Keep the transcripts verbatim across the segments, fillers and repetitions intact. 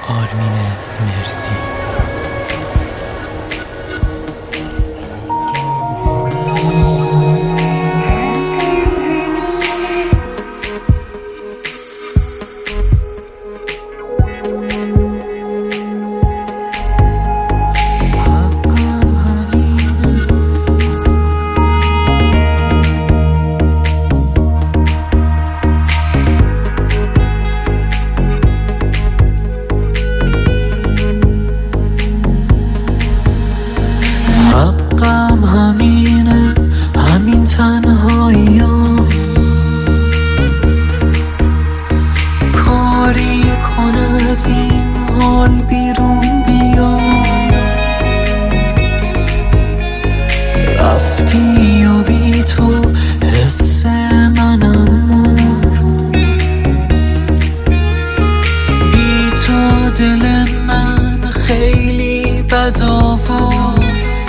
آرمین مرسی. حقم همینه، همین تنهایی ها. کاری کن از این حال بیرون بیا. رفتی و بی تو حس منم مرد. بی تو دل من خیلی بد آورد.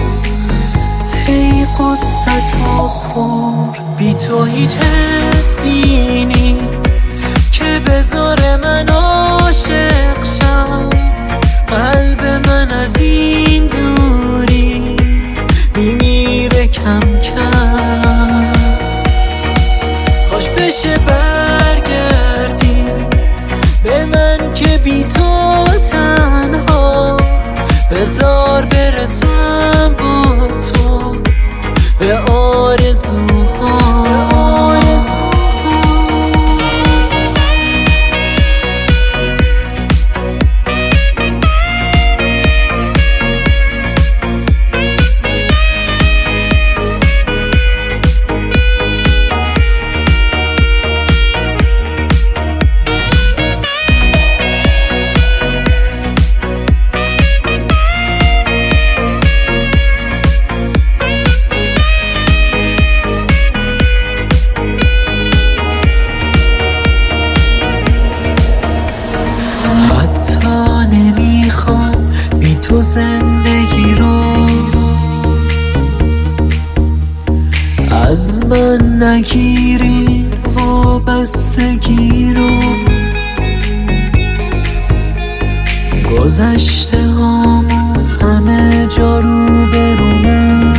ای قصتو خورد. بی تو هیچ حسی نیست که بذاره من عاشق شم. قلب من از این دوری میمیره کم کم. کاش بشه برگردی به من که بی تو تنها. بذار برسم با تو به آرزوها. نمیخوام بی تو زندگی رو. از من نگیرین وابستگی رو. گذشته هامون همه جا رو برونم.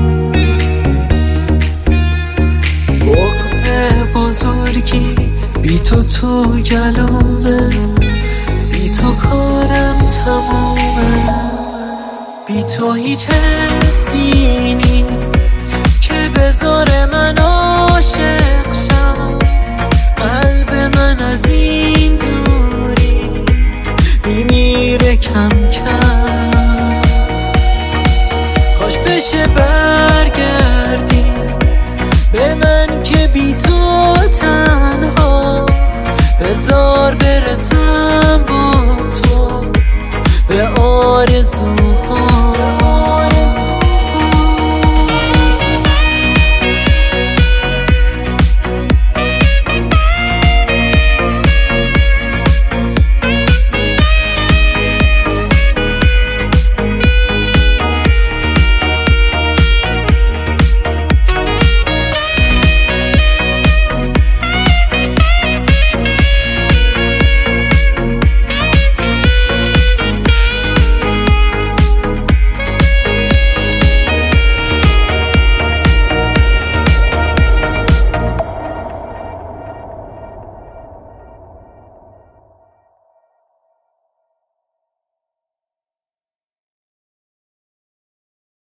بغض بزرگی بی تو تو گلومه. بی تو کارم تمومه. بی تو هیچ حسی نیست که بذاره من عاشق شم. قلب من از این